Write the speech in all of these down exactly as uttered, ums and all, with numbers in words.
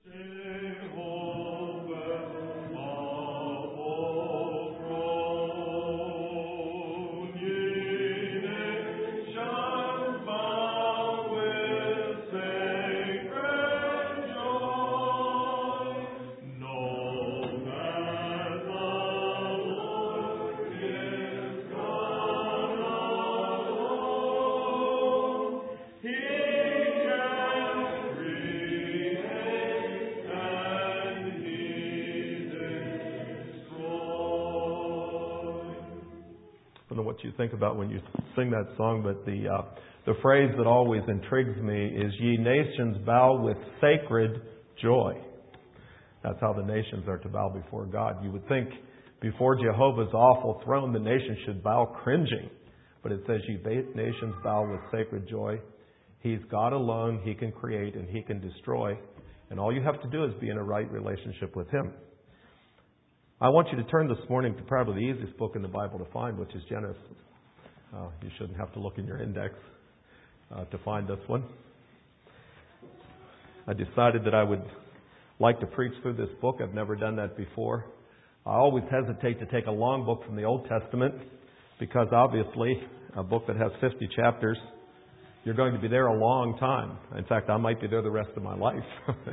What you think about when you sing that song, but the uh, the phrase that always intrigues me is "Ye nations bow with sacred joy." That's how the nations are to bow before God. You would think before Jehovah's awful throne, the nations should bow cringing, but it says, "Ye nations bow with sacred joy." He's God alone. He can create and He can destroy, and all you have to do is be in a right relationship with Him. I want you to turn this morning to probably the easiest book in the Bible to find, which is Genesis. Uh, you shouldn't have to look in your index uh, to find this one. I decided that I would like to preach through this book. I've never done that before. I always hesitate to take a long book from the Old Testament because obviously a book that has fifty chapters, you're going to be there a long time. In fact, I might be there the rest of my life.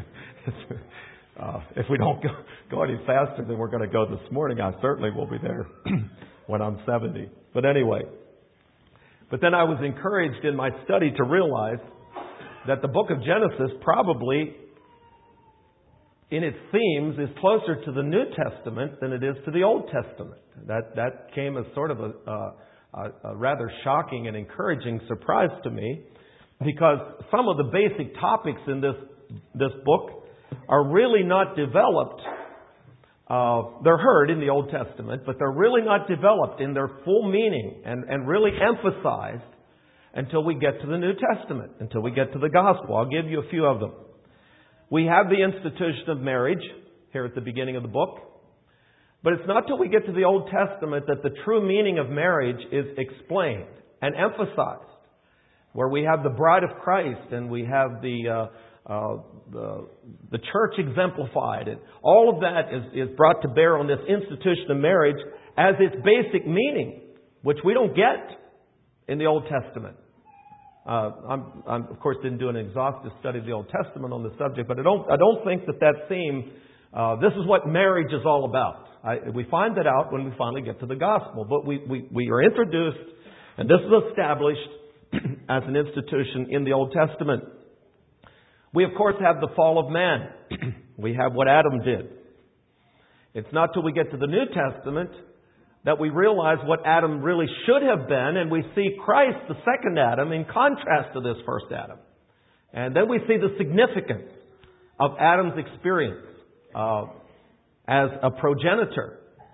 Uh, if we don't go, go any faster than we're going to go this morning, I certainly will be there when I'm seventy. But anyway, but then I was encouraged in my study to realize that the book of Genesis probably, in its themes, is closer to the New Testament than it is to the Old Testament. That that came as sort of a, a, a rather shocking and encouraging surprise to me, because some of the basic topics in this this book are really not developed. Uh, they're heard in the Old Testament, but they're really not developed in their full meaning and, and really emphasized until we get to the New Testament, until we get to the Gospel. I'll give you a few of them. We have the institution of marriage here at the beginning of the book, but it's not till we get to the Old Testament that the true meaning of marriage is explained and emphasized, where we have the bride of Christ and we have the uh, Uh, the the church exemplified, and all of that is, is brought to bear on this institution of marriage as its basic meaning, which we don't get in the Old Testament. Uh, I'm, I'm of course didn't do an exhaustive study of the Old Testament on the subject, but I don't I don't think that that theme. Uh, this is what marriage is all about. I, we find that out when we finally get to the gospel, but we we, we are introduced, and this is established as an institution in the Old Testament. We, of course, have the fall of man. We have what Adam did. It's not till we get to the New Testament that we realize what Adam really should have been, and we see Christ, the second Adam, in contrast to this first Adam. And then we see the significance of Adam's experience uh, as a progenitor.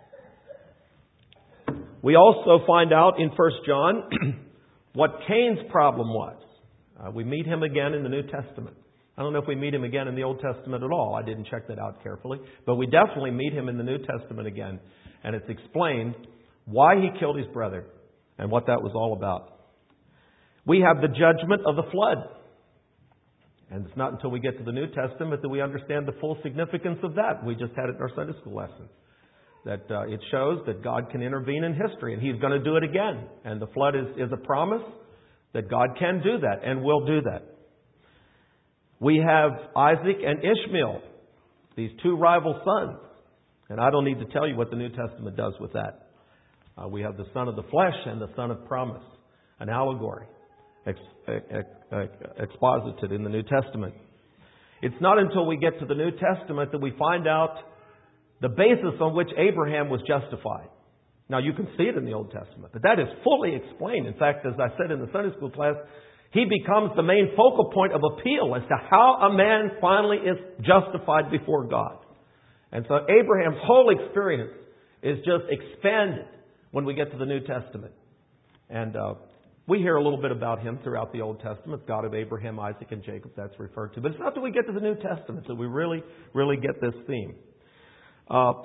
We also find out in First John what Cain's problem was. Uh, we meet him again in the New Testament. I don't know if we meet him again in the Old Testament at all. I didn't check that out carefully. But we definitely meet him in the New Testament again. And it's explained why he killed his brother and what that was all about. We have the judgment of the flood. And it's not until we get to the New Testament that we understand the full significance of that. We just had it in our Sunday school lesson. That uh, it shows that God can intervene in history, and He's going to do it again. And the flood is, is a promise that God can do that and will do that. We have Isaac and Ishmael, these two rival sons. And I don't need to tell you what the New Testament does with that. Uh, we have the son of the flesh and the son of promise, an allegory ex, ex, ex, exposited in the New Testament. It's not until we get to the New Testament that we find out the basis on which Abraham was justified. Now, you can see it in the Old Testament, but that is fully explained. In fact, as I said in the Sunday school class, he becomes the main focal point of appeal as to how a man finally is justified before God. And so Abraham's whole experience is just expanded when we get to the New Testament. And uh, we hear a little bit about him throughout the Old Testament, God of Abraham, Isaac, and Jacob, that's referred to. But it's not until we get to the New Testament that we really, really get this theme. Uh,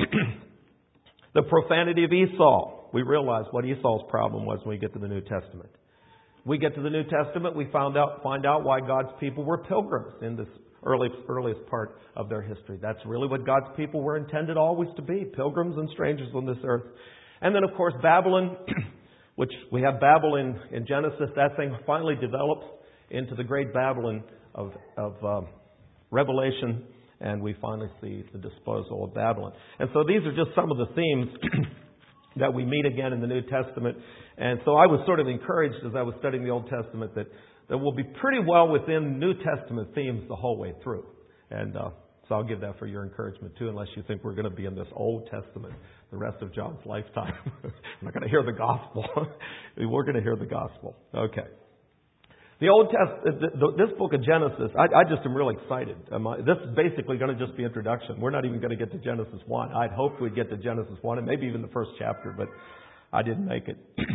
the profanity of Esau. We realize what Esau's problem was when we get to the New Testament. We get to the New Testament, we found out, find out why God's people were pilgrims in this early, earliest part of their history. That's really what God's people were intended always to be, pilgrims and strangers on this earth. And then, of course, Babylon, which we have Babel in, in Genesis, that thing finally develops into the great Babylon of, of um, Revelation, and we finally see the disposal of Babylon. And so these are just some of the themes that we meet again in the New Testament. And so I was sort of encouraged as I was studying the Old Testament that, that we'll be pretty well within New Testament themes the whole way through. And uh, so I'll give that for your encouragement too, unless you think we're going to be in this Old Testament the rest of John's lifetime. We're not going to hear the gospel. We're going to hear the gospel. Okay. The Old Testament, this book of Genesis, I, I just am really excited. This is basically going to just be introduction. We're not even going to get to Genesis one. I'd hoped we'd get to Genesis one and maybe even the first chapter, but I didn't make it.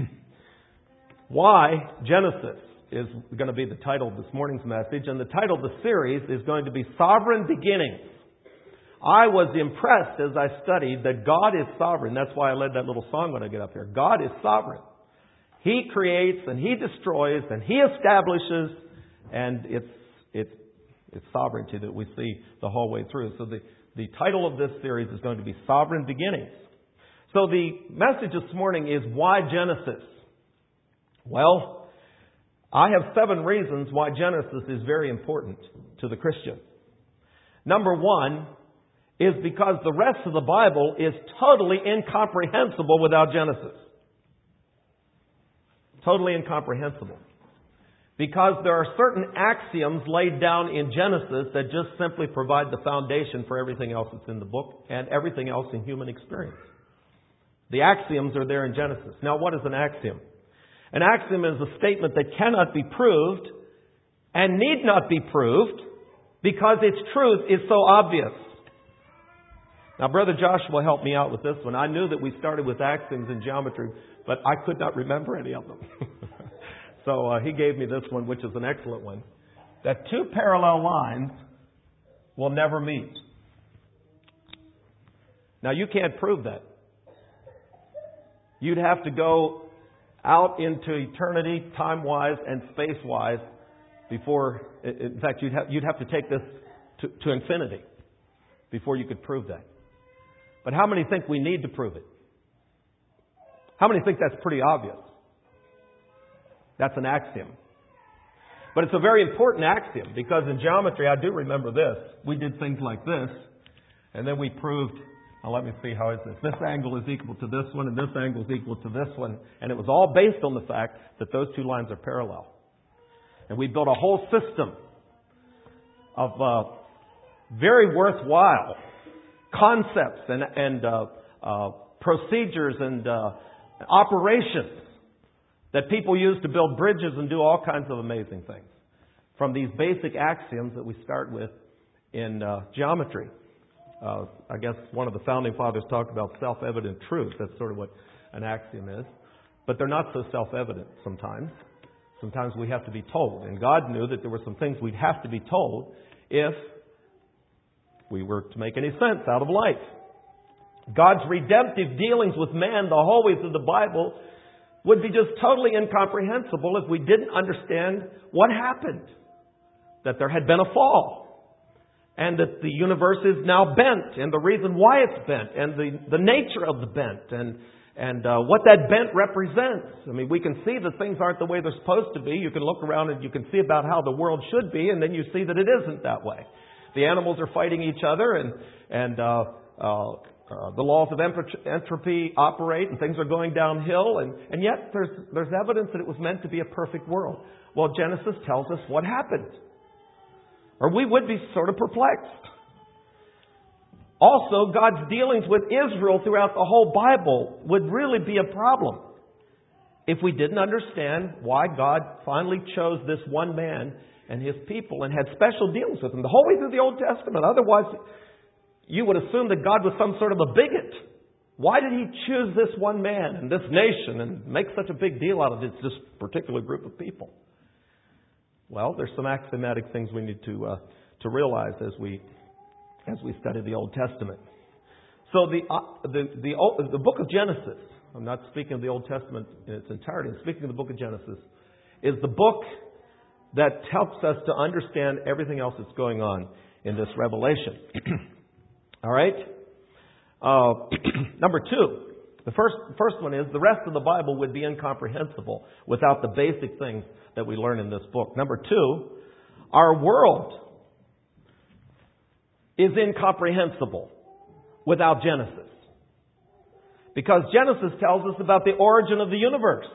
Why Genesis is going to be the title of this morning's message, and the title of the series is going to be Sovereign Beginnings. I was impressed as I studied that God is sovereign. That's why I led that little song when I get up here. God is sovereign. He creates and He destroys and He establishes, and it's it's it's sovereignty that we see the whole way through. So the, the title of this series is going to be Sovereign Beginnings. So the message this morning is, why Genesis? Well, I have seven reasons why Genesis is very important to the Christian. Number one is because the rest of the Bible is totally incomprehensible without Genesis. Totally incomprehensible. Because there are certain axioms laid down in Genesis that just simply provide the foundation for everything else that's in the book and everything else in human experience. The axioms are there in Genesis. Now, what is an axiom? An axiom is a statement that cannot be proved and need not be proved because its truth is so obvious. Now, Brother Joshua helped me out with this one. I knew that we started with axioms in geometry, but I could not remember any of them. so uh, he gave me this one, which is an excellent one. That two parallel lines will never meet. Now, you can't prove that. You'd have to go out into eternity, time-wise and space-wise, before, in fact, you'd have, you'd have to take this to, to infinity before you could prove that. But how many think we need to prove it? How many think that's pretty obvious? That's an axiom. But it's a very important axiom, because in geometry, I do remember this. We did things like this, and then we proved, now let me see, how is this? This angle is equal to this one, and this angle is equal to this one. And it was all based on the fact that those two lines are parallel. And we built a whole system of uh, very worthwhile concepts and, and uh, uh, procedures and uh, operations that people use to build bridges and do all kinds of amazing things from these basic axioms that we start with in uh, geometry. Uh, I guess one of the founding fathers talked about self-evident truth. That's sort of what an axiom is. But they're not so self-evident sometimes. Sometimes we have to be told. And God knew that there were some things we'd have to be told if we were to make any sense out of life. God's redemptive dealings with man the whole way through the Bible would be just totally incomprehensible if we didn't understand what happened. That there had been a fall. And that the universe is now bent. And the reason why it's bent. And the, the nature of the bent. And, and uh, what that bent represents. I mean, we can see that things aren't the way they're supposed to be. You can look around and you can see about how the world should be. And then you see that it isn't that way. The animals are fighting each other, and and uh, uh, uh, the laws of entropy operate, and things are going downhill, and, and yet there's there's evidence that it was meant to be a perfect world. Well, Genesis tells us what happened, or we would be sort of perplexed. Also, God's dealings with Israel throughout the whole Bible would really be a problem if we didn't understand why God finally chose this one man and His people, and had special dealings with them the whole way through the Old Testament. Otherwise, you would assume that God was some sort of a bigot. Why did He choose this one man and this nation and make such a big deal out of this, this particular group of people? Well, there's some axiomatic things we need to uh, to realize as we as we study the Old Testament. So the uh, the the the book of Genesis. I'm not speaking of the Old Testament in its entirety. I'm speaking of the book of Genesis. is the book that helps us to understand everything else that's going on in this Revelation. All right? Uh, number two, the first, first one is the rest of the Bible would be incomprehensible without the basic things that we learn in this book. Number two, our world is incomprehensible without Genesis. Because Genesis tells us about the origin of the universe.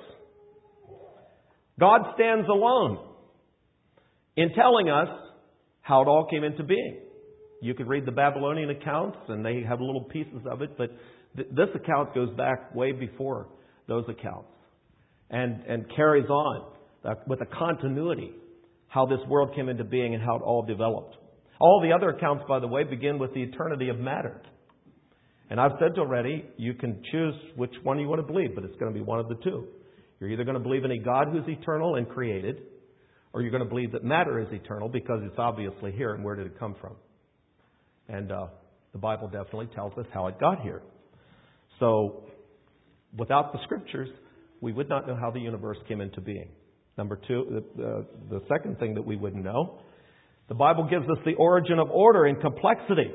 God stands alone in telling us how it all came into being. You could read the Babylonian accounts, and they have little pieces of it, but th- this account goes back way before those accounts and, and carries on uh, with a continuity how this world came into being and how it all developed. All the other accounts, by the way, begin with the eternity of matter. And I've said already, you can choose which one you want to believe, but it's going to be one of the two. You're either going to believe in a God who's eternal and created, or you're going to believe that matter is eternal because it's obviously here, and where did it come from? And uh, the Bible definitely tells us how it got here. So, without the Scriptures, we would not know how the universe came into being. Number two, the, the, the second thing that we wouldn't know, the Bible gives us the origin of order and complexity.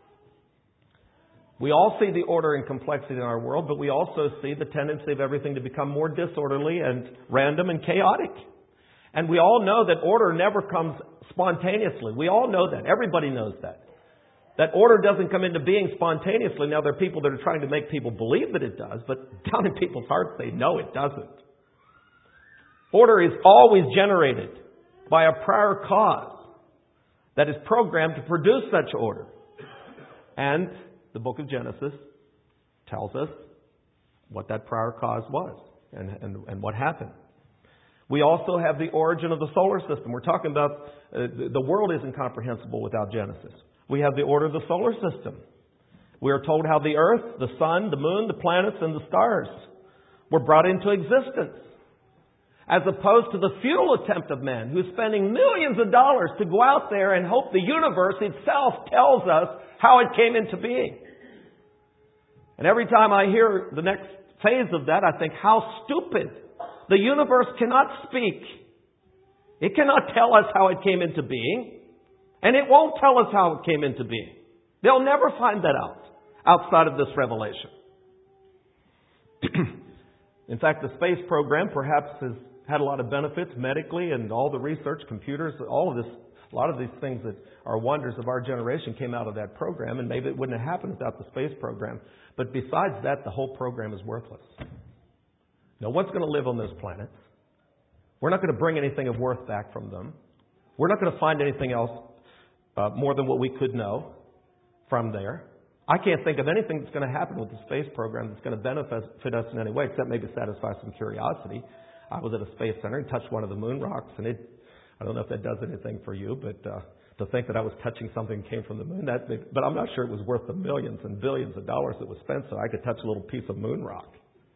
We all see the order and complexity in our world, but we also see the tendency of everything to become more disorderly and random and chaotic. And we all know that order never comes spontaneously. We all know that. Everybody knows that. That order doesn't come into being spontaneously. Now, there are people that are trying to make people believe that it does, but down in people's hearts they know it doesn't. Order is always generated by a prior cause that is programmed to produce such order. And the book of Genesis tells us what that prior cause was and, and, and what happened. We also have the origin of the solar system. We're talking about uh, the world is incomprehensible without Genesis. We have the order of the solar system. We are told how the earth, the sun, the moon, the planets, and the stars were brought into existence. As opposed to the futile attempt of man who's spending millions of dollars to go out there and hope the universe itself tells us how it came into being. And every time I hear the next phase of that, I think, how stupid. The universe cannot speak. It cannot tell us how it came into being. And it won't tell us how it came into being. They'll never find that out outside of this revelation. In fact, the space program perhaps has had a lot of benefits medically, and all the research, computers, all of this, a lot of these things that are wonders of our generation came out of that program, and maybe it wouldn't have happened without the space program. But besides that, the whole program is worthless. No one's going to live on those planets. We're not going to bring anything of worth back from them. We're not going to find anything else uh, more than what we could know from there. I can't think of anything that's going to happen with the space program that's going to benefit us in any way, except maybe satisfy some curiosity. I was at a space center and touched one of the moon rocks, and it, I don't know if that does anything for you, but uh, to think that I was touching something that came from the moon, that, but I'm not sure it was worth the millions and billions of dollars that was spent so I could touch a little piece of moon rock.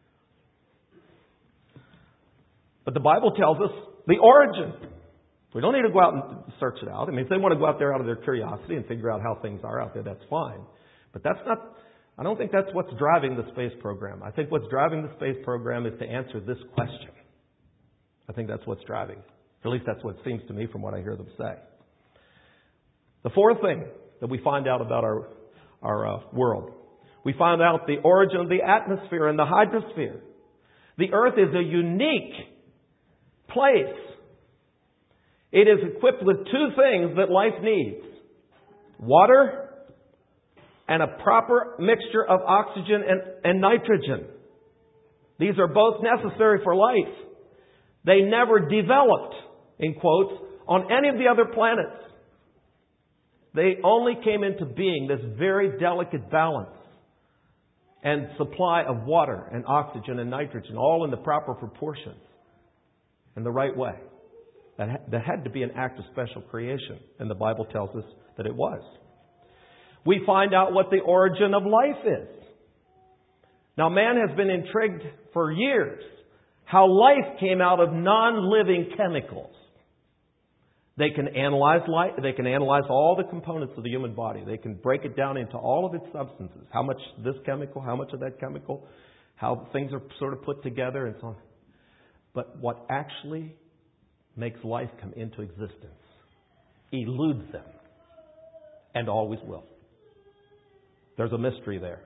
But the Bible tells us the origin. We don't need to go out and search it out. I mean, if they want to go out there out of their curiosity and figure out how things are out there, that's fine. But that's not, I don't think that's what's driving the space program. I think what's driving the space program is to answer this question. I think that's what's driving. At least that's what it seems to me from what I hear them say. The fourth thing that we find out about our, our uh, world, we find out the origin of the atmosphere and the hydrosphere. The earth is a unique place. It is equipped with two things that life needs: water and a proper mixture of oxygen and, and nitrogen. These are both necessary for life. They never developed, in quotes, on any of the other planets. They only came into being, this very delicate balance and supply of water and oxygen and nitrogen, all in the proper proportions, in the right way. That, that had to be an act of special creation, and the Bible tells us that it was. We find out what the origin of life is. Now, man has been intrigued for years how life came out of non-living chemicals. They can analyze life, they can analyze all the components of the human body. They can break it down into all of its substances. How much this chemical, how much of that chemical, how things are sort of put together and so on. But what actually makes life come into existence, eludes them, and always will. There's a mystery there.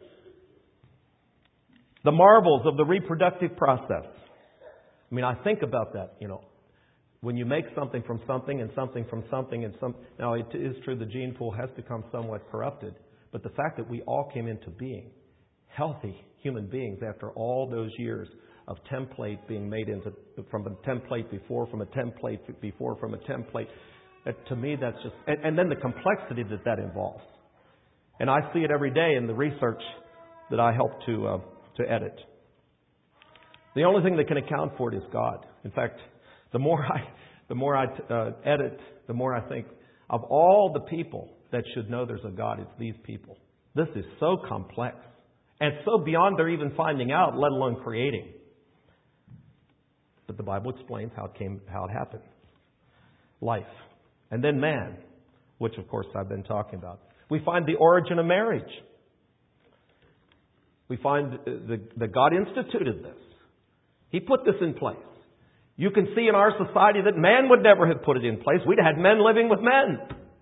The marvels of the reproductive process. I mean, I think about that, you know. When you make something from something and something from something and some... Now, it is true the gene pool has become somewhat corrupted. But the fact that we all came into being, healthy human beings after all those years of template being made into... From a template before, from a template before, from a template... That, to me, that's just... And, and then the complexity that that involves. And I see it every day in the research that I help to, uh, to edit. The only thing that can account for it is God. In fact... The more I, the more I uh, edit, the more I think of all the people that should know there's a God, it's these people. This is so complex and so beyond their even finding out, let alone creating. But the Bible explains how it came, how it happened. Life. And then man, which of course I've been talking about. We find the origin of marriage. We find that God instituted this. He put this in place. You can see in our society that man would never have put it in place. We'd have had men living with men.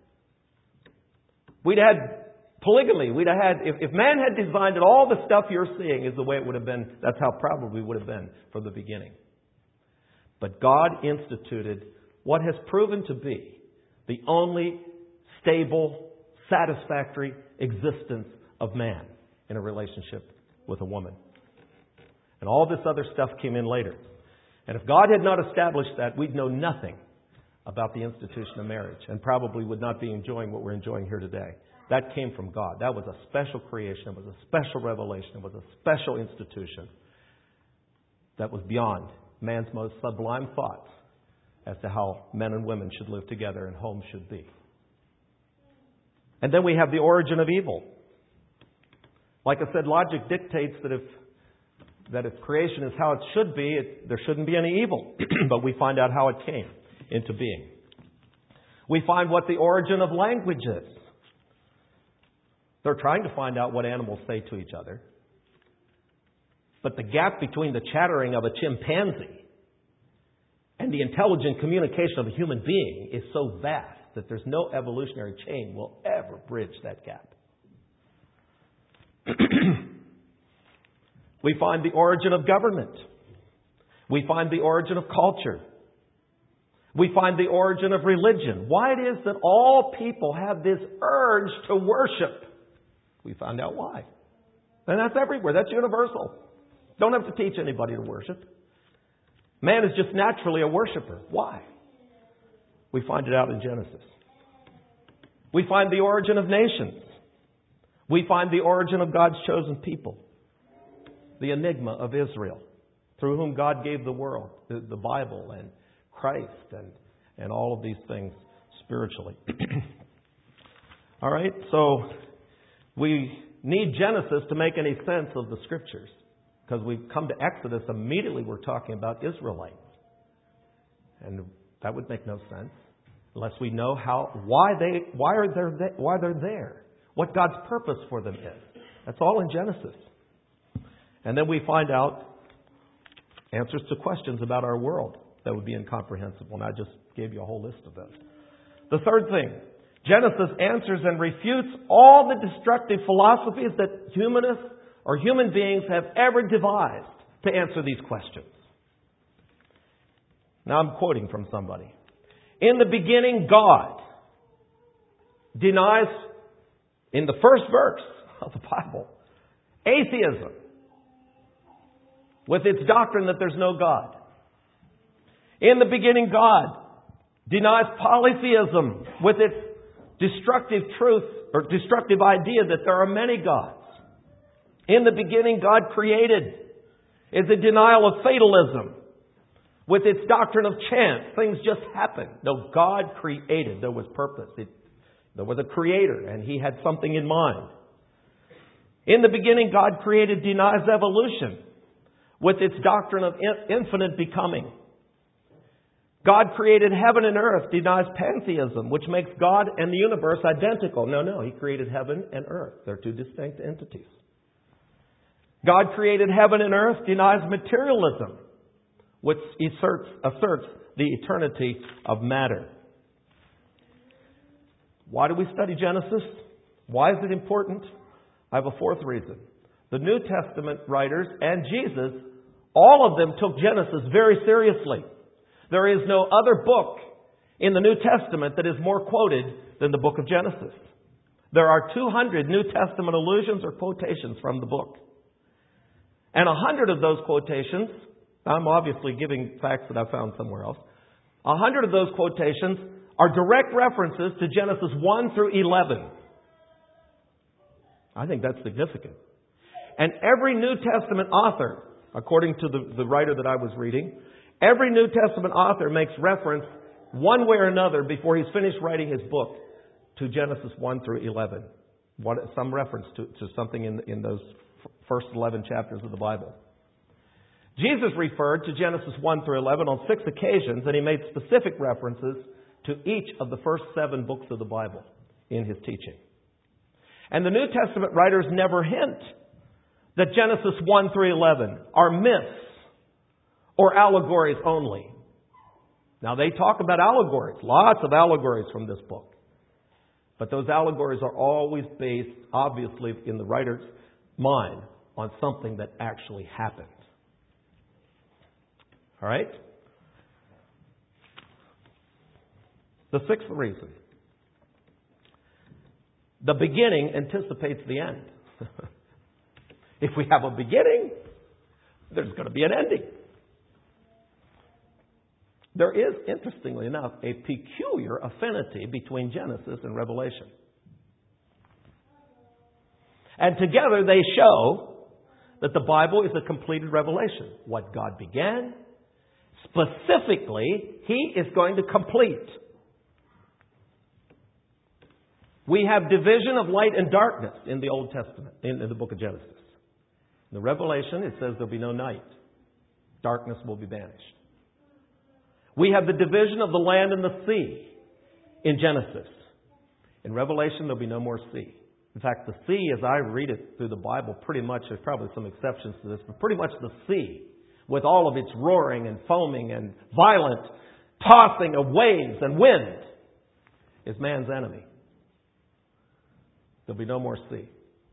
We'd have had polygamy. We'd have had, if, if man had designed it, all the stuff you're seeing is the way it would have been. That's how probably would have been from the beginning. But God instituted what has proven to be the only stable, satisfactory existence of man in a relationship with a woman. And all this other stuff came in later. And if God had not established that, we'd know nothing about the institution of marriage and probably would not be enjoying what we're enjoying here today. That came from God. That was a special creation. It was a special revelation. It was a special institution that was beyond man's most sublime thoughts as to how men and women should live together and homes should be. And then we have the origin of evil. Like I said, logic dictates that if that if creation is how it should be, it, there shouldn't be any evil. But we find out how it came into being. We find what the origin of language is. They're trying to find out what animals say to each other. But the gap between the chattering of a chimpanzee and the intelligent communication of a human being is so vast that there's no evolutionary chain will ever bridge that gap. We find the origin of government. We find the origin of culture. We find the origin of religion. Why it is that all people have this urge to worship. We find out why. And that's everywhere. That's universal. Don't have to teach anybody to worship. Man is just naturally a worshiper. Why? We find it out in Genesis. We find the origin of nations. We find the origin of God's chosen people. The enigma of Israel, through whom God gave the world, the, the Bible and Christ and, and all of these things spiritually. All right, so we need Genesis to make any sense of the Scriptures. Because we come to Exodus, immediately we're talking about Israelites. And that would make no sense unless we know how, why they, why are they, why they're there, what God's purpose for them is. That's all in Genesis. And then we find out answers to questions about our world that would be incomprehensible. And I just gave you a whole list of those. The third thing, Genesis answers and refutes all the destructive philosophies that humanists or human beings have ever devised to answer these questions. Now I'm quoting from somebody. In the beginning, God denies, in the first verse of the Bible, atheism, with its doctrine that there's no God. In the beginning, God denies polytheism with its destructive truth or destructive idea that there are many gods. In the beginning, God created is a denial of fatalism with its doctrine of chance. Things just happen. No, God created. There was purpose. It, there was a creator, and He had something in mind. In the beginning, God created denies evolution with its doctrine of infinite becoming. God created heaven and earth, denies pantheism, which makes God and the universe identical. No, no, He created heaven and earth. They're two distinct entities. God created heaven and earth, denies materialism, which asserts, asserts the eternity of matter. Why do we study Genesis? Why is it important? I have a fourth reason. The New Testament writers and Jesus, all of them took Genesis very seriously. There is no other book in the New Testament that is more quoted than the book of Genesis. There are two hundred New Testament allusions or quotations from the book. And one hundred of those quotations, I'm obviously giving facts that I found somewhere else, one hundred of those quotations are direct references to Genesis one through eleven. I think that's significant. And every New Testament author, according to the, the writer that I was reading, every New Testament author makes reference one way or another before he's finished writing his book to Genesis one through eleven. What, some reference to, to something in, in those first eleven chapters of the Bible. Jesus referred to Genesis one through eleven on six occasions, and he made specific references to each of the first seven books of the Bible in his teaching. And the New Testament writers never hint that Genesis one through eleven are myths or allegories only. Now, they talk about allegories, lots of allegories from this book. But those allegories are always based, obviously, in the writer's mind on something that actually happened. All right? The sixth reason. The beginning anticipates the end. If we have a beginning, there's going to be an ending. There is, interestingly enough, a peculiar affinity between Genesis and Revelation. And together they show that the Bible is a completed revelation. What God began, specifically, He is going to complete. We have division of light and darkness in the Old Testament, in the book of Genesis. In the Revelation, it says there'll be no night. Darkness will be banished. We have the division of the land and the sea in Genesis. In Revelation, there'll be no more sea. In fact, the sea, as I read it through the Bible, pretty much, there's probably some exceptions to this, but pretty much the sea, with all of its roaring and foaming and violent tossing of waves and wind, is man's enemy. There'll be no more sea.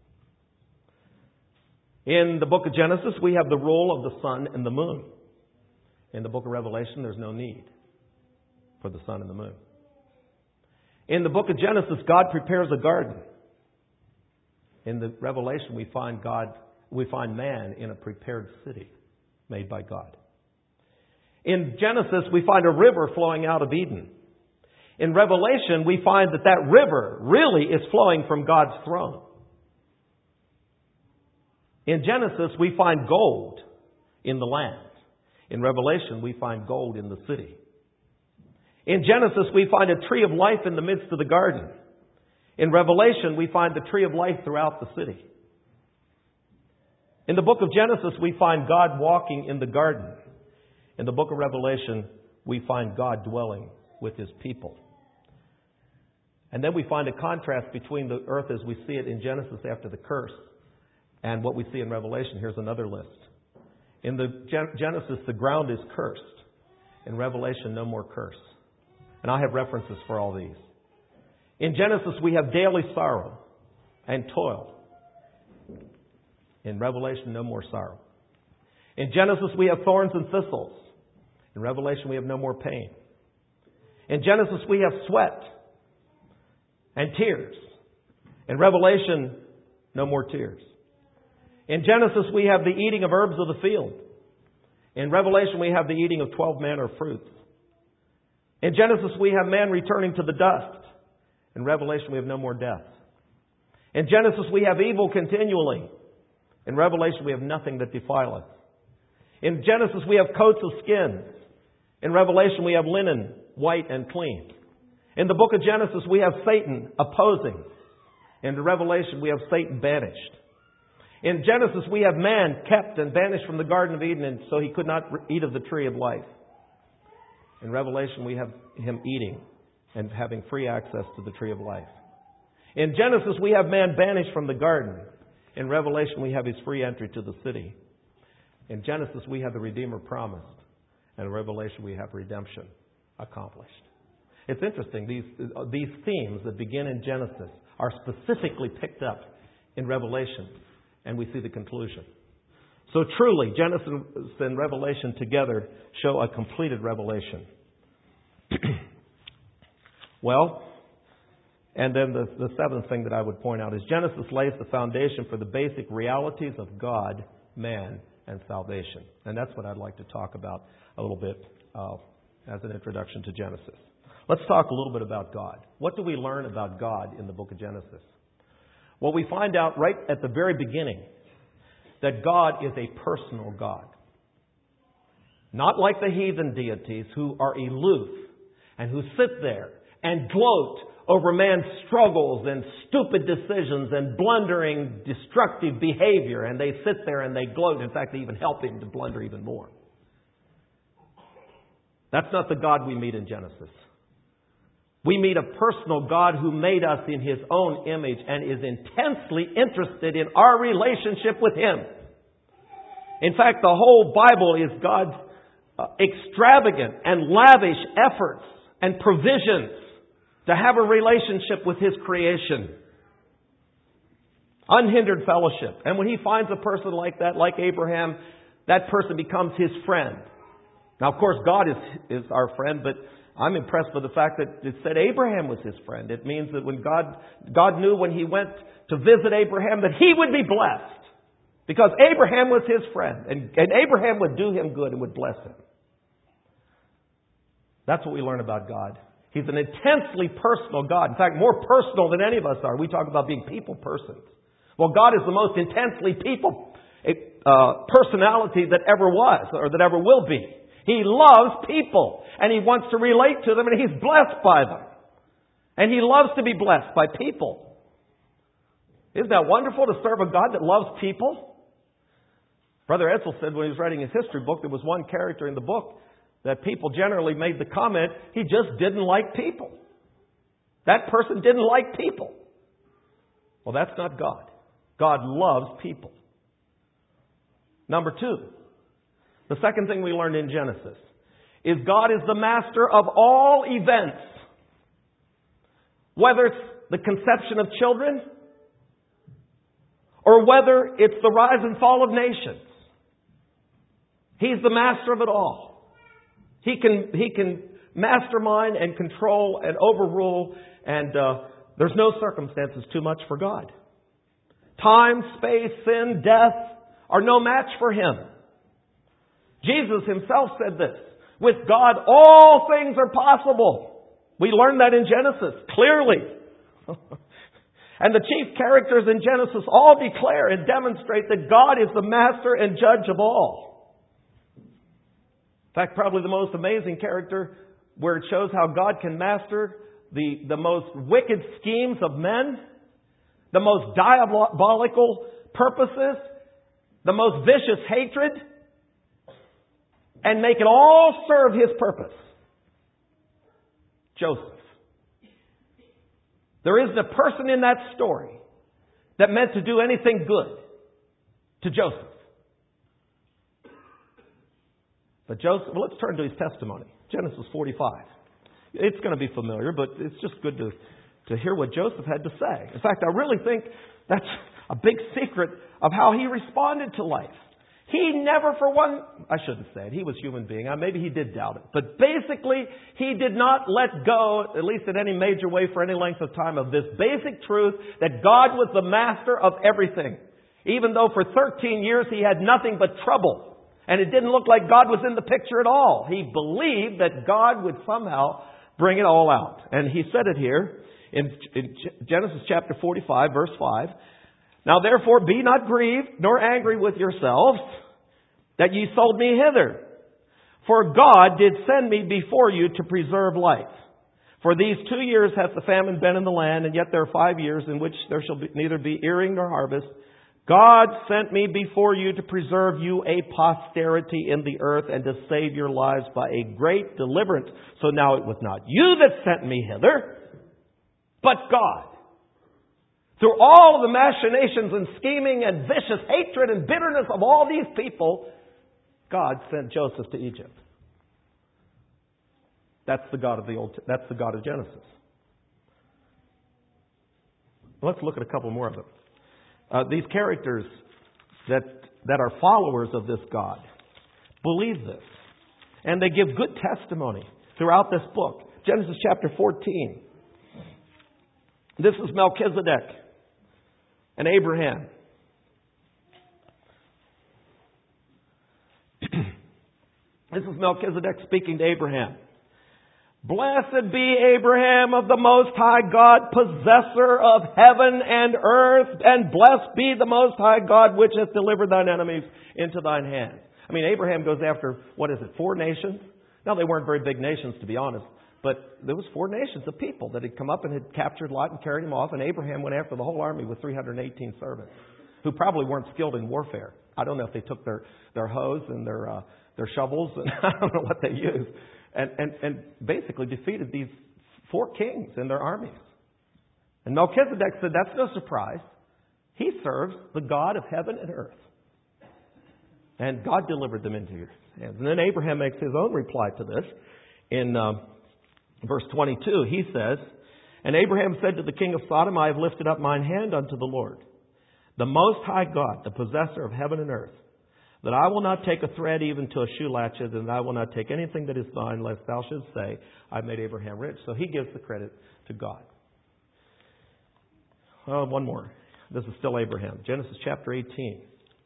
In the book of Genesis, we have the rule of the sun and the moon. In the book of Revelation, there's no need for the sun and the moon. In the book of Genesis, God prepares a garden. In the Revelation, we find God, we find man in a prepared city made by God. In Genesis, we find a river flowing out of Eden. In Revelation, we find that that river really is flowing from God's throne. In Genesis, we find gold in the land. In Revelation, we find gold in the city. In Genesis, we find a tree of life in the midst of the garden. In Revelation, we find the tree of life throughout the city. In the book of Genesis, we find God walking in the garden. In the book of Revelation, we find God dwelling with His people. And then we find a contrast between the earth as we see it in Genesis after the curse and what we see in Revelation. Here's another list. In the Genesis, the ground is cursed. In Revelation, no more curse. And I have references for all these. In Genesis, we have daily sorrow and toil. In Revelation, no more sorrow. In Genesis, we have thorns and thistles. In Revelation, we have no more pain. In Genesis, we have sweat and tears. In Revelation, no more tears. In Genesis, we have the eating of herbs of the field. In Revelation, we have the eating of twelve manner of fruits. In Genesis, we have man returning to the dust. In Revelation, we have no more death. In Genesis, we have evil continually. In Revelation, we have nothing that defileth. In Genesis, we have coats of skins. In Revelation, we have linen, white and clean. In the book of Genesis, we have Satan opposing. In Revelation, we have Satan banished. In Genesis, we have man kept and banished from the Garden of Eden, and so he could not eat of the tree of life. In Revelation, we have him eating and having free access to the tree of life. In Genesis, we have man banished from the garden. In Revelation, we have his free entry to the city. In Genesis, we have the Redeemer promised. And in Revelation, we have redemption accomplished. It's interesting. These, these themes that begin in Genesis are specifically picked up in Revelation, and we see the conclusion. So truly, Genesis and Revelation together show a completed revelation. Well, and then the, the seventh thing that I would point out is Genesis lays the foundation for the basic realities of God, man, and salvation. And that's what I'd like to talk about a little bit uh, as an introduction to Genesis. Let's talk a little bit about God. What do we learn about God in the book of Genesis? Well, we find out right at the very beginning that God is a personal God. Not like the heathen deities who are aloof and who sit there and gloat over man's struggles and stupid decisions and blundering, destructive behavior. And they sit there and they gloat. In fact, they even help him to blunder even more. That's not the God we meet in Genesis. We meet a personal God who made us in His own image and is intensely interested in our relationship with Him. In fact, the whole Bible is God's uh, extravagant and lavish efforts and provisions to have a relationship with His creation. Unhindered fellowship. And when He finds a person like that, like Abraham, that person becomes His friend. Now, of course, God is, is our friend, but I'm impressed by the fact that it said Abraham was His friend. It means that when God, God knew when He went to visit Abraham that he would be blessed. Because Abraham was His friend. And, and Abraham would do him good and would bless him. That's what we learn about God. He's an intensely personal God. In fact, more personal than any of us are. We talk about being people persons. Well, God is the most intensely people uh, personality that ever was or that ever will be. He loves people and He wants to relate to them and He's blessed by them. And He loves to be blessed by people. Isn't that wonderful to serve a God that loves people? Brother Edsel said when he was writing his history book, there was one character in the book that people generally made the comment, he just didn't like people. That person didn't like people. Well, that's not God. God loves people. Number two, the second thing we learned in Genesis is God is the master of all events. Whether it's the conception of children or whether it's the rise and fall of nations. He's the master of it all. He can, he can mastermind and control and overrule, and uh, there's no circumstances too much for God. Time, space, sin, death are no match for Him. Jesus Himself said this, with God all things are possible. We learned that in Genesis, clearly. And the chief characters in Genesis all declare and demonstrate that God is the master and judge of all. In fact, probably the most amazing character where it shows how God can master the, the most wicked schemes of men, the most diabolical purposes, the most vicious hatred, and make it all serve His purpose. Joseph. There isn't a person in that story that meant to do anything good to Joseph. But Joseph, well, let's turn to his testimony. Genesis forty-five. It's going to be familiar, but it's just good to, to hear what Joseph had to say. In fact, I really think that's a big secret of how he responded to life. He never for one, I shouldn't say it, he was a human being. Maybe he did doubt it. But basically, he did not let go, at least in any major way for any length of time, of this basic truth that God was the master of everything. Even though for thirteen years he had nothing but trouble. And it didn't look like God was in the picture at all. He believed that God would somehow bring it all out. And he said it here in, in Genesis chapter forty-five, verse five. Now therefore be not grieved, nor angry with yourselves, that ye sold me hither. For God did send me before you to preserve life. For these two years hath the famine been in the land, and yet there are five years in which there shall be, neither be earing nor harvest. God sent me before you to preserve you a posterity in the earth and to save your lives by a great deliverance. So now it was not you that sent me hither, but God. Through all the machinations and scheming and vicious hatred and bitterness of all these people, God sent Joseph to Egypt. That's the God of the Old. That's the God of Genesis. Let's look at a couple more of them. Uh, these characters that that are followers of this God believe this, and they give good testimony throughout this book. Genesis chapter fourteen. This is Melchizedek and Abraham. This is Melchizedek speaking to Abraham. Blessed be Abraham of the Most High God, possessor of heaven and earth, and blessed be the Most High God, which hath delivered thine enemies into thine hand. I mean, Abraham goes after, what is it, four nations? Now, they weren't very big nations, to be honest, but there was four nations of people that had come up and had captured Lot and carried him off, and Abraham went after the whole army with three hundred eighteen servants, who probably weren't skilled in warfare. I don't know if they took their, their hoes and their, uh, their shovels, and I don't know what they used. And, and, and basically defeated these four kings and their armies. And Melchizedek said, that's no surprise. He serves the God of heaven and earth. And God delivered them into your hands. And then Abraham makes his own reply to this. In um, verse twenty-two, he says, and Abraham said to the king of Sodom, I have lifted up mine hand unto the Lord, the Most High God, the possessor of heaven and earth, that I will not take a thread even to a shoe latchet, and I will not take anything that is thine, lest thou shouldst say, I made Abraham rich. So he gives the credit to God. Oh, one more. This is still Abraham. Genesis chapter eighteen.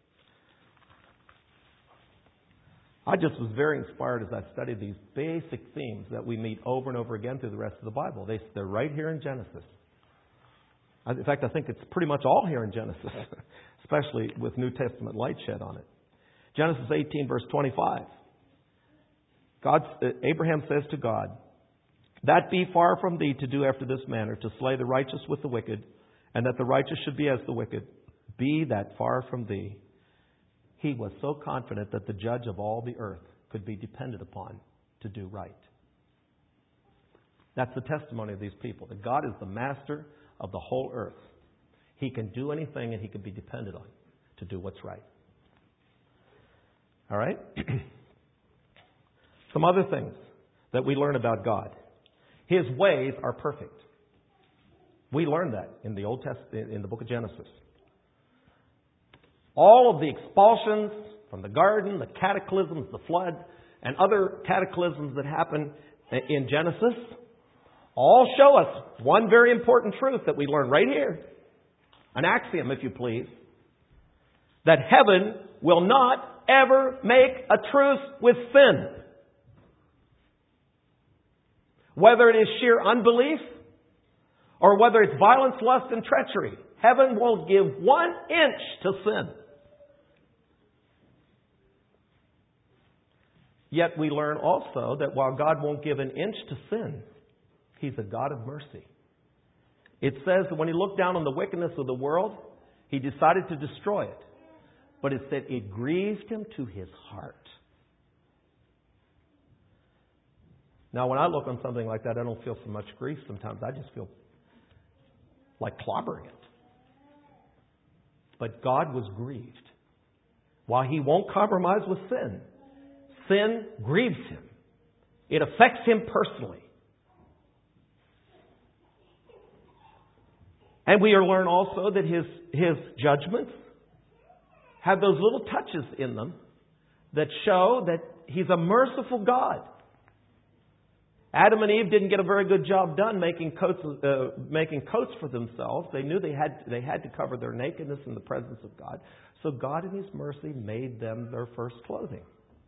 I just was very inspired as I studied these basic themes that we meet over and over again through the rest of the Bible. They, they're right here in Genesis. In fact, I think it's pretty much all here in Genesis, especially with New Testament light shed on it. Genesis eighteen, verse twenty-five. God, Abraham says to God, that be far from thee to do after this manner, to slay the righteous with the wicked, and that the righteous should be as the wicked. Be that far from thee. He was so confident that the judge of all the earth could be depended upon to do right. That's the testimony of these people, that God is the master of the whole earth. He can do anything, and he can be depended on to do what's right. All right? Some other things that we learn about God. His ways are perfect. We learn that in the Old Testament, in the book of Genesis. All of the expulsions from the garden, the cataclysms, the flood, and other cataclysms that happen in Genesis all show us one very important truth that we learn right here. An axiom, if you please. That heaven will not ever make a truce with sin. Whether it is sheer unbelief or whether it's violence, lust, and treachery, heaven won't give one inch to sin. Yet we learn also that while God won't give an inch to sin, He's a God of mercy. It says that when He looked down on the wickedness of the world, He decided to destroy it. But it said it grieved Him to His heart. Now, when I look on something like that, I don't feel so much grief sometimes. I just feel like clobbering it. But God was grieved. While He won't compromise with sin, sin grieves Him. It affects Him personally. And we learn also that His, His judgments have those little touches in them that show that He's a merciful God. Adam and Eve didn't get a very good job done making coats, uh, making coats for themselves. They knew they had, they had to cover their nakedness in the presence of God. So God in His mercy made them their first clothing.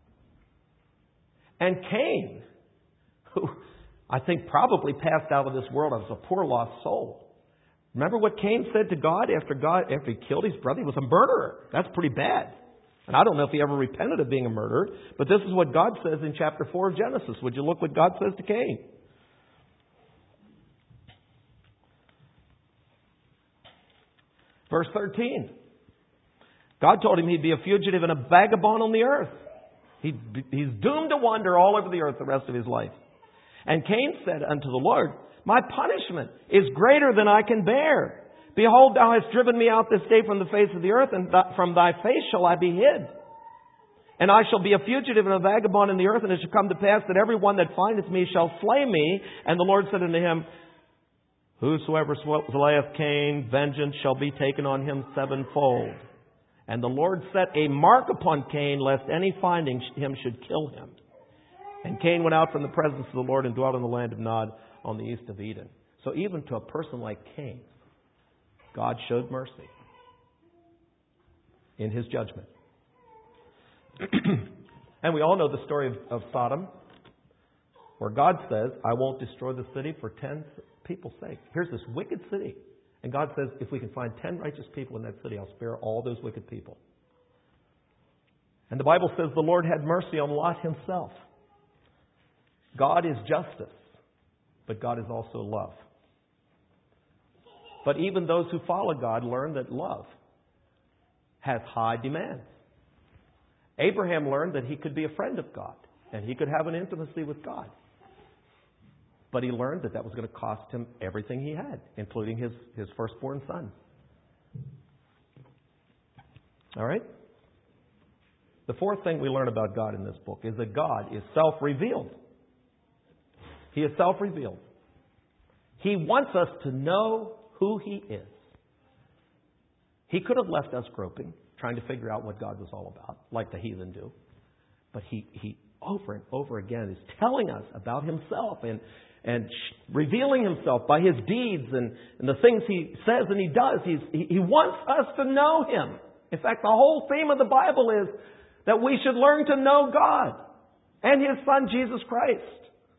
And Cain, who I think probably passed out of this world as a poor lost soul. Remember what Cain said to God after God after he killed his brother? He was a murderer. That's pretty bad. And I don't know if he ever repented of being a murderer, but this is what God says in chapter four of Genesis. Would you look what God says to Cain? Verse thirteen. God told him he'd be a fugitive and a vagabond on the earth. He'd, he's doomed to wander all over the earth the rest of his life. And Cain said unto the Lord, my punishment is greater than I can bear. Behold, thou hast driven me out this day from the face of the earth, and th- from thy face shall I be hid. And I shall be a fugitive and a vagabond in the earth, and it shall come to pass that every one that findeth me shall slay me. And the Lord said unto him, Whosoever slayeth Cain, vengeance shall be taken on him sevenfold. And the Lord set a mark upon Cain, lest any finding him should kill him. And Cain went out from the presence of the Lord and dwelt in the land of Nod on the east of Eden. So even to a person like Cain, God showed mercy in His judgment. And we all know the story of, of Sodom, where God says, I won't destroy the city for ten people's sake. Here's this wicked city. And God says, if we can find ten righteous people in that city, I'll spare all those wicked people. And the Bible says the Lord had mercy on Lot himself. God is justice, but God is also love. But even those who follow God learn that love has high demands. Abraham learned that he could be a friend of God and he could have an intimacy with God. But he learned that that was going to cost him everything he had, including his, his firstborn son. All right? The fourth thing we learn about God in this book is that God is self-revealed. He is self-revealed. He wants us to know who He is. He could have left us groping, trying to figure out what God was all about, like the heathen do. But He, he over and over again is telling us about Himself and, and revealing Himself by His deeds and, and the things He says and He does. He's, he, he wants us to know Him. In fact, the whole theme of the Bible is that we should learn to know God and His Son, Jesus Christ.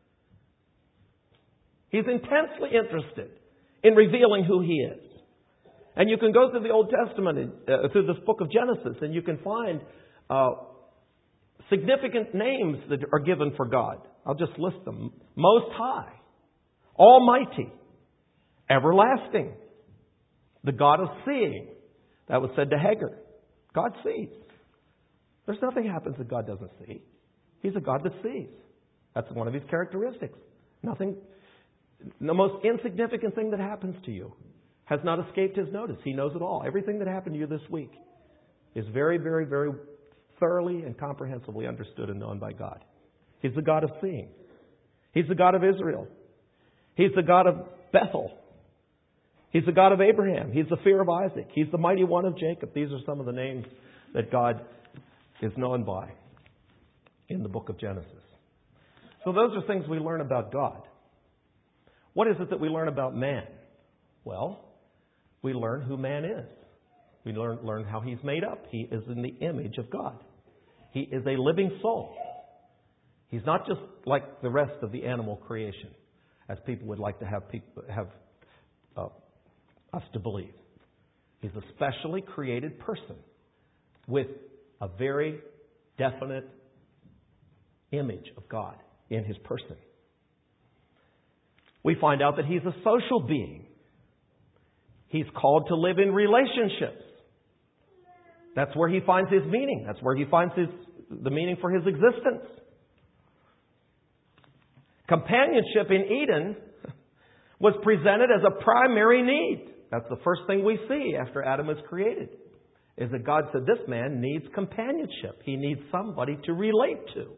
He's intensely interested in revealing who He is. And you can go through the Old Testament, uh, through this book of Genesis, and you can find uh, significant names that are given for God. I'll just list them. Most High, Almighty, Everlasting, the God of seeing. That was said to Hagar. God sees. There's nothing happens that God doesn't see. He's a God that sees. That's one of His characteristics. Nothing... The most insignificant thing that happens to you has not escaped His notice. He knows it all. Everything that happened to you this week is very, very, very thoroughly and comprehensively understood and known by God. He's the God of seeing. He's the God of Israel. He's the God of Bethel. He's the God of Abraham. He's the fear of Isaac. He's the mighty one of Jacob. These are some of the names that God is known by in the book of Genesis. So those are things we learn about God. What is it that we learn about man? Well, we learn who man is. We learn, learn how he's made up. He is in the image of God. He is a living soul. He's not just like the rest of the animal creation, as people would like to have, people, have uh, us to believe. He's a specially created person with a very definite image of God in his person. We find out that he's a social being. He's called to live in relationships. That's where he finds his meaning. That's where he finds his, the meaning for his existence. Companionship in Eden was presented as a primary need. That's the first thing we see after Adam is created, is that God said this man needs companionship. He needs somebody to relate to.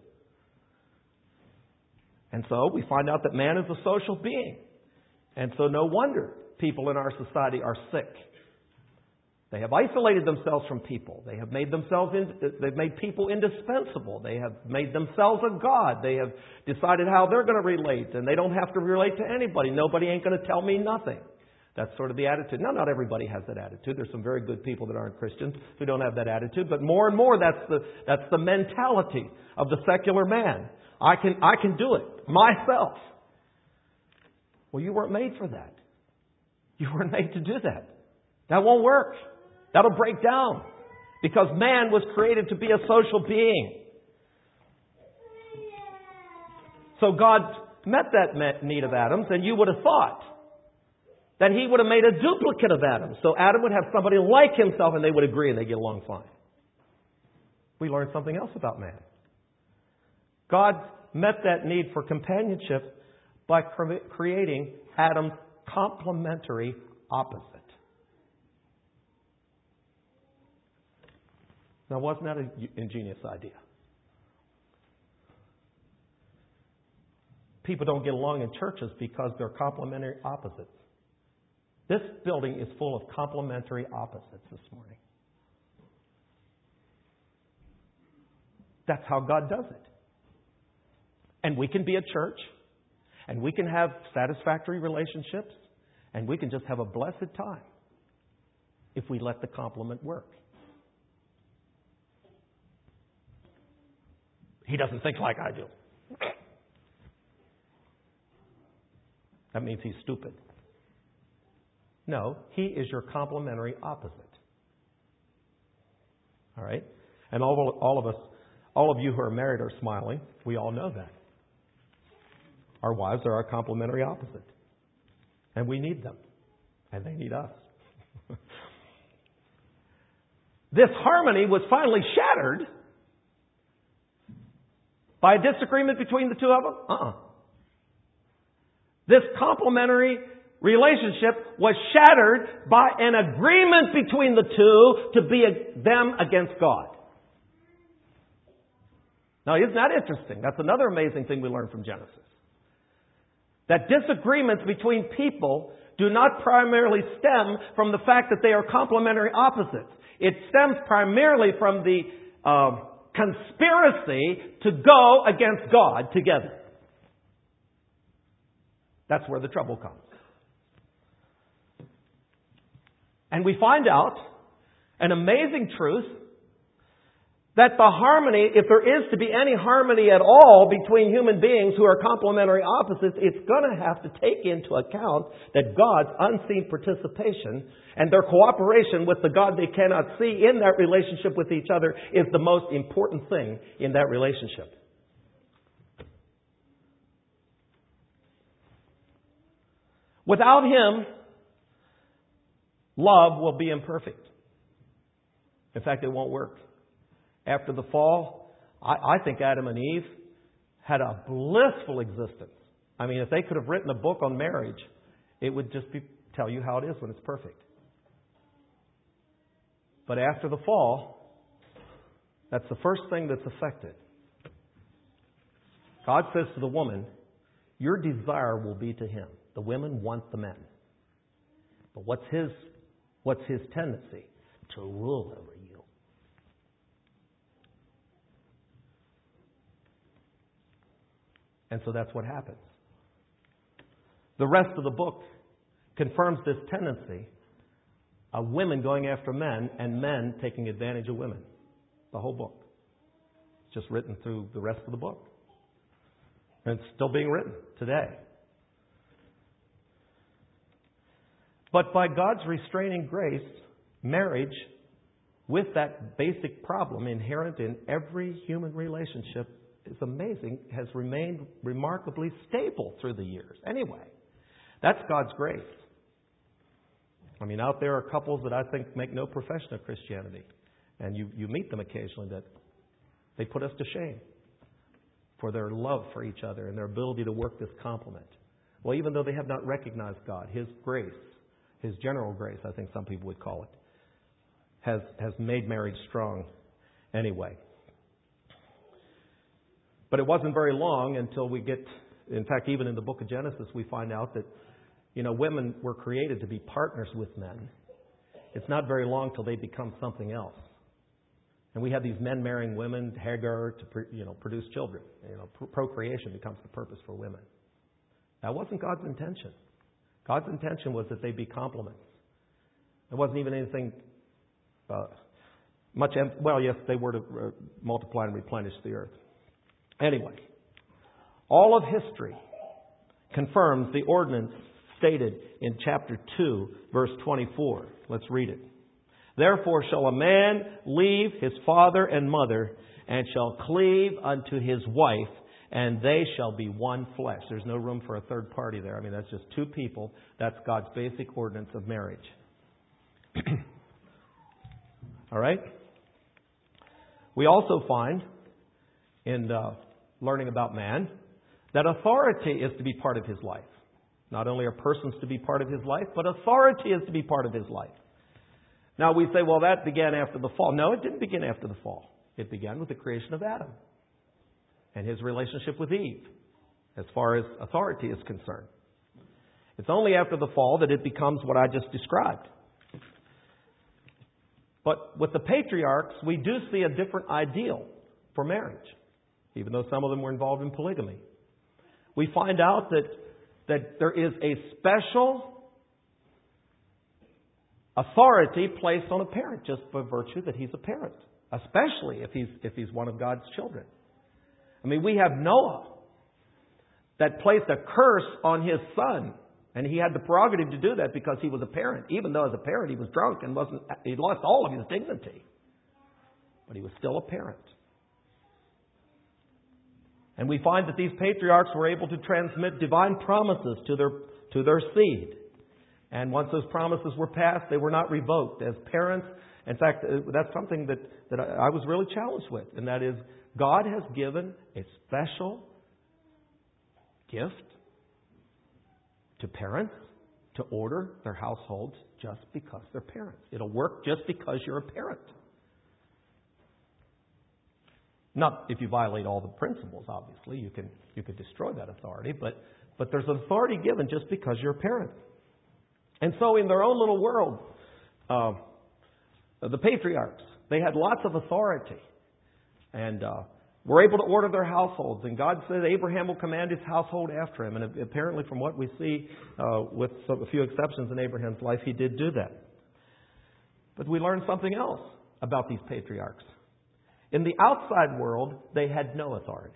And so we find out that man is a social being. And so no wonder people in our society are sick. They have isolated themselves from people. They have made themselves, in, they've made people indispensable. They have made themselves a god. They have decided how they're going to relate, and they don't have to relate to anybody. Nobody ain't going to tell me nothing. That's sort of the attitude. Now, not everybody has that attitude. There's some very good people that aren't Christians who don't have that attitude, but more and more that's the that's the mentality of the secular man. I can I can do it myself. Well, you weren't made for that. You weren't made to do that. That won't work. That'll break down. Because man was created to be a social being. So God met that need of Adam's, and you would have thought that He would have made a duplicate of Adam. So Adam would have somebody like himself, and they would agree, and they get along fine. We learned something else about man. God met that need for companionship by cre- creating Adam's complementary opposite. Now, wasn't that an ingenious idea? people don't get along in churches because they're complementary opposites. This building is full of complementary opposites this morning. That's how God does it. And we can be a church, and we can have satisfactory relationships, and we can just have a blessed time if we let the complement work. He doesn't think like I do. That means he's stupid. No, he is your complementary opposite. All right? And all, all of us, all of you who are married are smiling. We all know that. Our wives are our complementary opposite. And we need them. And they need us. This harmony was finally shattered by a disagreement between the two of them? Uh-uh. This complementary relationship was shattered by an agreement between the two to be a, them against God. Now, isn't that interesting? That's another amazing thing we learn from Genesis. That disagreements between people do not primarily stem from the fact that they are complementary opposites. It stems primarily from the uh, conspiracy to go against God together. That's where the trouble comes. And we find out an amazing truth that the harmony, if there is to be any harmony at all between human beings who are complementary opposites, it's going to have to take into account that God's unseen participation and their cooperation with the God they cannot see in that relationship with each other is the most important thing in that relationship. Without Him, love will be imperfect. In fact, it won't work. After the fall, I, I think Adam and Eve had a blissful existence. I mean, if they could have written a book on marriage, it would just be tell you how it is when it's perfect. But after the fall, that's the first thing that's affected. God says to the woman, your desire will be to him. The women want the men. But what's his, what's his tendency? To rule over you. And so that's what happens. The rest of the book confirms this tendency of women going after men and men taking advantage of women. The whole book. It's just written through the rest of the book. And it's still being written today. But by God's restraining grace, marriage, with that basic problem inherent in every human relationship, is amazing, has remained remarkably stable through the years. Anyway, that's God's grace. I mean, out there are couples that I think make no profession of Christianity. And you, you meet them occasionally that they put us to shame for their love for each other and their ability to work this complement. Well, even though they have not recognized God, His grace, His general grace, I think some people would call it, has, has made marriage strong anyway. But it wasn't very long until we get, in fact, even in the book of Genesis, we find out that, you know, women were created to be partners with men. It's not very long till they become something else. And we have these men marrying women, Hagar, to, you know, produce children. You know, procreation becomes the purpose for women. That wasn't God's intention. God's intention was that they be complements. There wasn't even anything uh, much, well, yes, they were to uh, multiply and replenish the earth. Anyway, all of history confirms the ordinance stated in chapter two, verse twenty-four. Let's read it. Therefore shall a man leave his father and mother, and shall cleave unto his wife, and they shall be one flesh. There's no room for a third party there. I mean, that's just two people. That's God's basic ordinance of marriage. All right? We also find in uh, learning about man that authority is to be part of his life. Not only are persons to be part of his life, but authority is to be part of his life. Now we say, well, that began after the fall. No, it didn't begin after the fall. It began with the creation of Adam and his relationship with Eve as far as authority is concerned. It's only after the fall that it becomes what I just described. But with the patriarchs, we do see a different ideal for marriage, even though some of them were involved in polygamy. We find out that, that there is a special authority placed on a parent just by virtue that he's a parent, especially if he's, if he's one of God's children. I mean, we have Noah that placed a curse on his son. And he had the prerogative to do that because he was a parent. Even though as a parent he was drunk and wasn't, he lost all of his dignity. But he was still a parent. And we find that these patriarchs were able to transmit divine promises to their, to their seed. And once those promises were passed, they were not revoked. As parents, in fact, that's something that, that I was really challenged with. And that is, God has given a special gift to parents to order their households just because they're parents. It'll work just because you're a parent. Not if you violate all the principles, obviously. You can you can destroy that authority. But, but there's an authority given just because you're a parent. And so in their own little world, uh, the patriarchs, they had lots of authority. And uh, were able to order their households. And God said Abraham will command his household after him. And apparently from what we see, uh, with some, a few exceptions in Abraham's life, he did do that. But we learned something else about these patriarchs. In the outside world, they had no authority.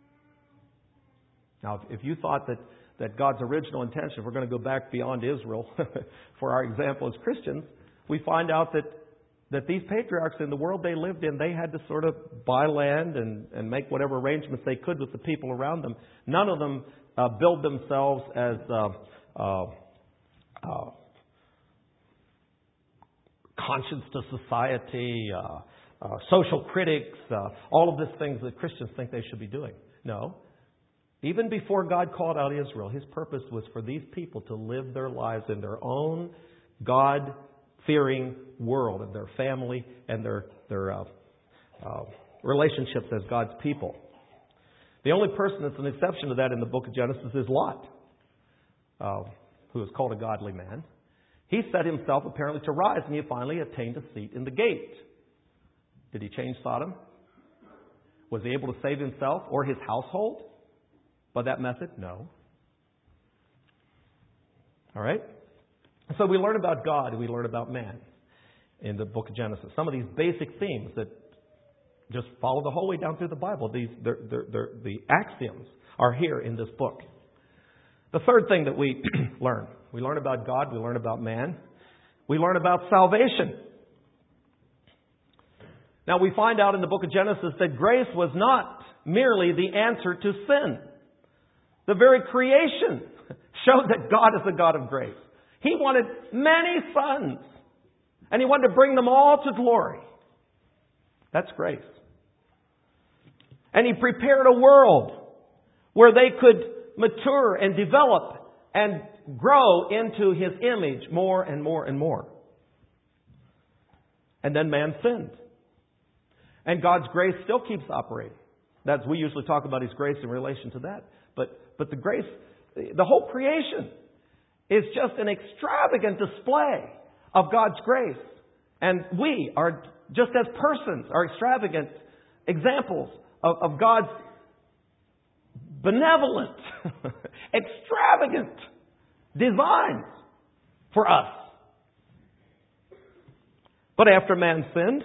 Now, if, if you thought that, that God's original intention, if we're going to go back beyond Israel for our example as Christians, we find out that that these patriarchs in the world they lived in, they had to sort of buy land and, and make whatever arrangements they could with the people around them. None of them uh, billed themselves as uh, uh, uh, conscience to society, uh, uh, social critics, uh, all of these things that Christians think they should be doing. No. Even before God called out Israel, His purpose was for these people to live their lives in their own God fearing world and their family and their their uh, uh, relationships as God's people. The only person that's an exception to that in the book of Genesis is Lot, uh, who is called a godly man. He set himself apparently to rise, and he finally attained a seat in the gate. Did he change Sodom? Was he able to save himself or his household by that method? No. All right? So we learn about God and we learn about man in the book of Genesis. Some of these basic themes that just follow the whole way down through the Bible. These, they're, they're, they're, the axioms are here in this book. The third thing that we learn, we learn about God, we learn about man, we learn about salvation. Now we find out in the book of Genesis that grace was not merely the answer to sin. The very creation showed that God is a God of grace. He wanted many sons, and He wanted to bring them all to glory. That's grace. And He prepared a world where they could mature and develop and grow into His image more and more and more. And then man sinned. And God's grace still keeps operating. That's, we usually talk about His grace in relation to that. But, but the grace, the whole creation is just an extravagant display of God's grace. And we are, just as persons, are extravagant examples of, of God's benevolent, extravagant designs for us. But after man sinned,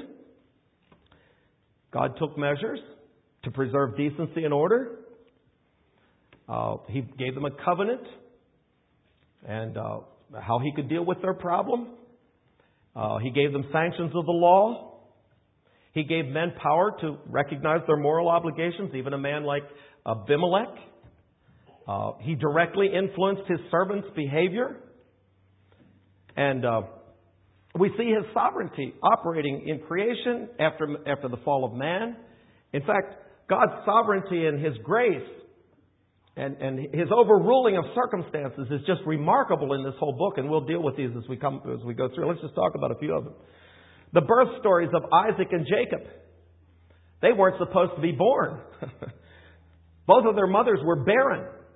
God took measures to preserve decency and order. Uh, he gave them a covenant and uh, how He could deal with their problem. Uh, he gave them sanctions of the law. He gave men power to recognize their moral obligations, even a man like Abimelech. Uh, he directly influenced his servants' behavior. And uh, we see His sovereignty operating in creation after, after the fall of man. In fact, God's sovereignty and His grace And, and His overruling of circumstances is just remarkable in this whole book, and we'll deal with these as we come as we go through. Let's just talk about a few of them. The birth stories of Isaac and Jacob. They weren't supposed to be born. Both of their mothers were barren.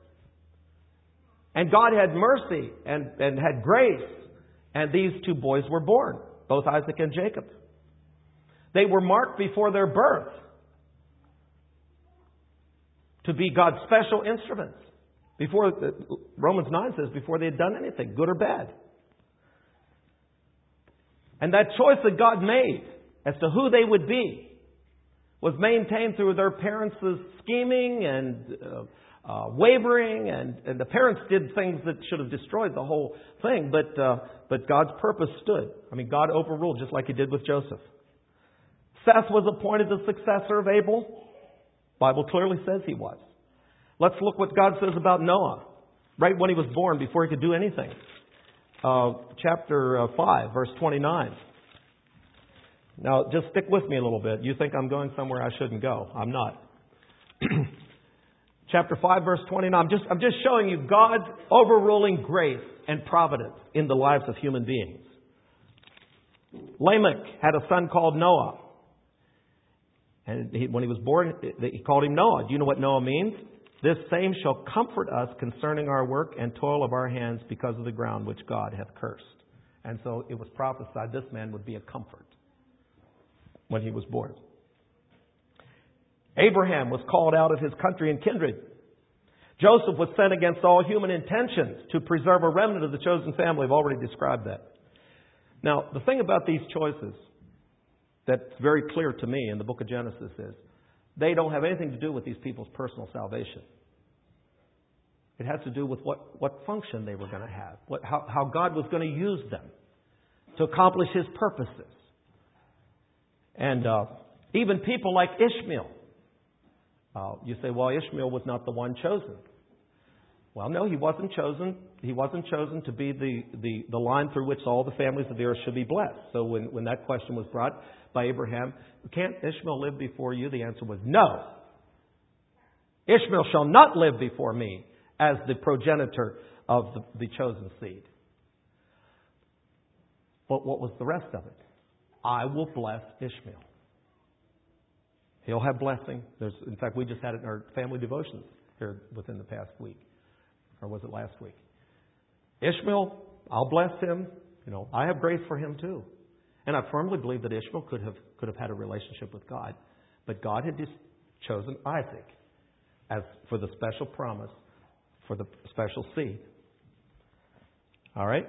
And God had mercy and, and had grace. And these two boys were born, both Isaac and Jacob. They were marked before their birth to be God's special instruments. Before, Romans nine says, before they had done anything, good or bad. And that choice that God made as to who they would be was maintained through their parents' scheming and uh, uh, wavering. And, and the parents did things that should have destroyed the whole thing. But, uh, but God's purpose stood. I mean, God overruled just like He did with Joseph. Seth was appointed the successor of Abel. The Bible clearly says he was. Let's look what God says about Noah. Right when he was born, before he could do anything. Uh, chapter five, verse twenty-nine. Now, just stick with me a little bit. You think I'm going somewhere I shouldn't go. I'm not. Chapter five, verse twenty-nine. I'm just, I'm just showing you God's overruling grace and providence in the lives of human beings. Lamech had a son called Noah. And he, when he was born, he called him Noah. Do you know what Noah means? This same shall comfort us concerning our work and toil of our hands because of the ground which God hath cursed. And so it was prophesied this man would be a comfort when he was born. Abraham was called out of his country and kindred. Joseph was sent against all human intentions to preserve a remnant of the chosen family. I've already described that. Now, the thing about these choices that's very clear to me in the book of Genesis is they don't have anything to do with these people's personal salvation. It has to do with what, what function they were going to have, what, how, how God was going to use them to accomplish His purposes. And uh, even people like Ishmael. Uh, you say, well, Ishmael was not the one chosen. Well, no, he wasn't chosen. He wasn't chosen to be the, the, the line through which all the families of the earth should be blessed. So when, when that question was brought by Abraham, can't Ishmael live before you? The answer was no. Ishmael shall not live before me as the progenitor of the, the chosen seed. But what was the rest of it? I will bless Ishmael. He'll have blessing. There's, in fact, we just had it in our family devotions here within the past week. Or was it last week? Ishmael, I'll bless him. You know, I have grace for him too. And I firmly believe that Ishmael could have could have had a relationship with God. But God had just chosen Isaac as for the special promise, for the special seed. All right?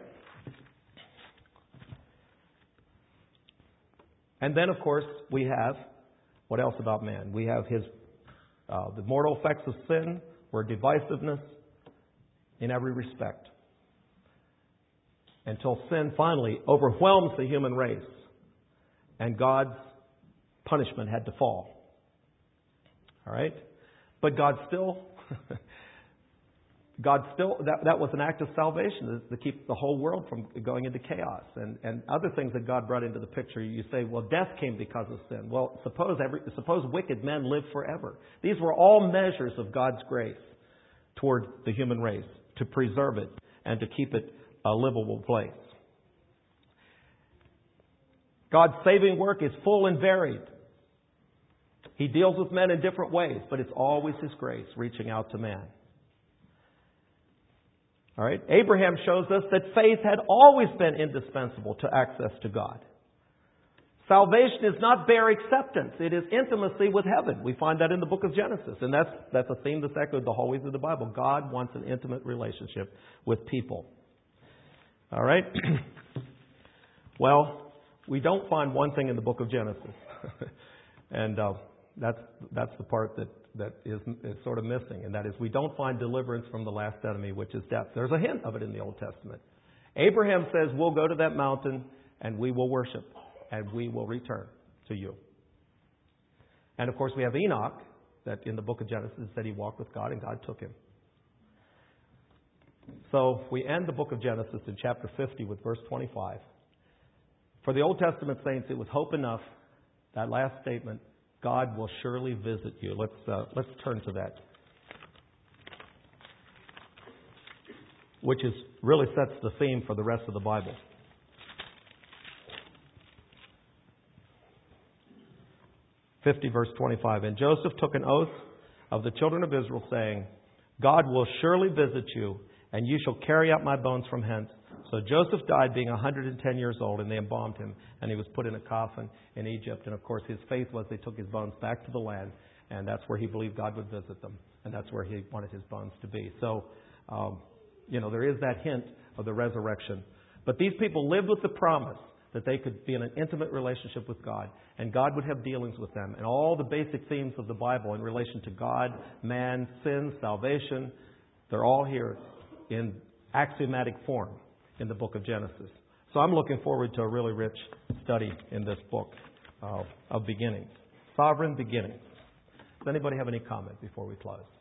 And then, of course, we have, what else about man? We have his, uh, the mortal effects of sin were divisiveness in every respect. Until sin finally overwhelms the human race and God's punishment had to fall. All right? But God still, God still, that, that was an act of salvation to, to keep the whole world from going into chaos. And, and other things that God brought into the picture, you say, well, death came because of sin. Well, suppose every, suppose wicked men live forever. These were all measures of God's grace toward the human race to preserve it and to keep it a livable place. God's saving work is full and varied. He deals with men in different ways, but it's always His grace reaching out to man. All right? Abraham shows us that faith had always been indispensable to access to God. Salvation is not bare acceptance. It is intimacy with heaven. We find that in the book of Genesis. And that's, that's a theme that's echoed the whole way through the Bible. God wants an intimate relationship with people. All right? Well, we don't find one thing in the book of Genesis. and uh, that's that's the part that, that is, is sort of missing. And that is we don't find deliverance from the last enemy, which is death. There's a hint of it in the Old Testament. Abraham says, we'll go to that mountain and we will worship. And we will return to you. And of course we have Enoch, that in the book of Genesis said he walked with God and God took him. So we end the book of Genesis in chapter fifty with verse twenty-five. For the Old Testament saints, it was hope enough, that last statement, God will surely visit you. Let's, uh, let's turn to that. Which is really sets the theme for the rest of the Bible. fifty verse twenty-five. And Joseph took an oath of the children of Israel, saying, God will surely visit you, and you shall carry out my bones from hence. So Joseph died being one hundred ten years old, and they embalmed him, and he was put in a coffin in Egypt. And of course, his faith was they took his bones back to the land, and that's where he believed God would visit them, and that's where he wanted his bones to be. So, um, you know, there is that hint of the resurrection. But these people lived with the promise that they could be in an intimate relationship with God, and God would have dealings with them. And all the basic themes of the Bible in relation to God, man, sin, salvation, they're all here in axiomatic form in the book of Genesis. So I'm looking forward to a really rich study in this book uh, of beginnings. Sovereign beginnings. Does anybody have any comment before we close?